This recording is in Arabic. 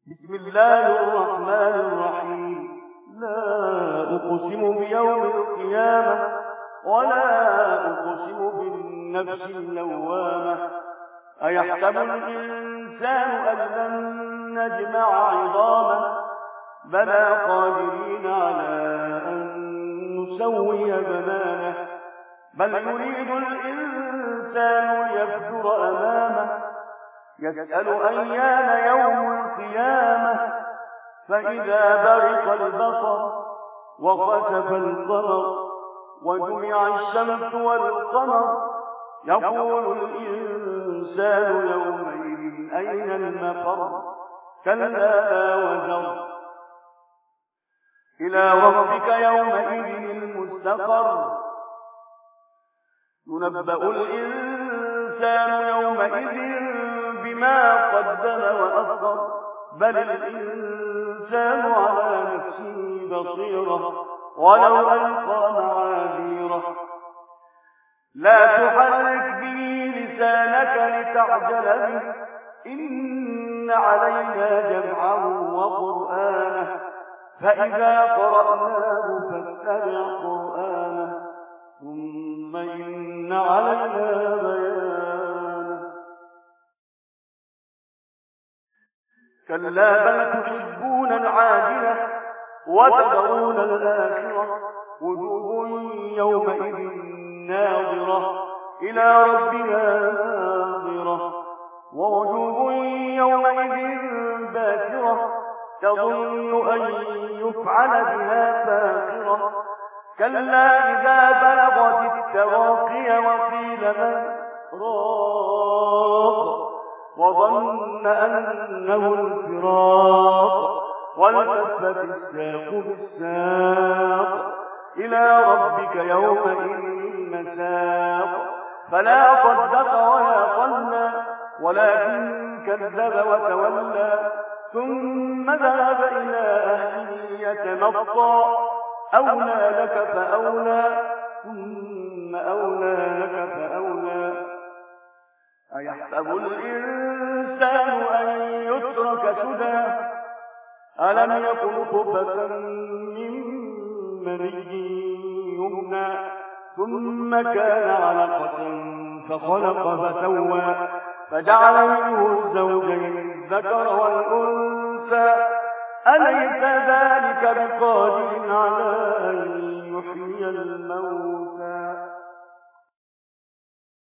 بسم الله الرحمن الرحيم. لا أقسم بيوم القيامة ولا أقسم بالنفس اللوامة. أيحسب الإنسان أن لن نجمع عظامه بلى قادرين على أن نسوي بنانه بل يريد الإنسان ليفجر أمامه يسأل أيان يوم القيامة فإذا برق البصر وخسف القمر وجمع الشمس والقمر يقول الإنسان يومئذ أين المفر كلا لا وزر إلى ربك يومئذ المستقر ينبأ الإنسان يومئذ بما قدم وأخر بل الإنسان على نفسه بصيرة ولو ألقى معاذيره لا تحرك به لسانك لتعجل به إن علينا جمعه وقرآنه فإذا قرأناه فاتبع قرآنه ثم إن علينا بيانه كلا بل تحبون العاجلة وتذرون الآخرة وجوه يومئذ ناظرة إلى ربها ناظرة ووجوه يومئذ باسرة تظن أن يفعل بها فاقرة كلا إذا بلغت التراقي وقيل من راق وظن أنه الفراق والتفت الساق بالساق إلى ربك يومئذ المساق فلا صدق ولا صلى ولكن كذب وتولى ثم ذهب إلى أهله يتمطى أولى لك فأولى ثم أولى لك فأولى أيحسب الإنسان أن يترك سدى ألم يكن طفة من مني يمنى ثم كان علقة فخلق فسوى فجعل منه الزوجين الذكر والأنثى أليس ذلك بقادر على أن يحيي الموتى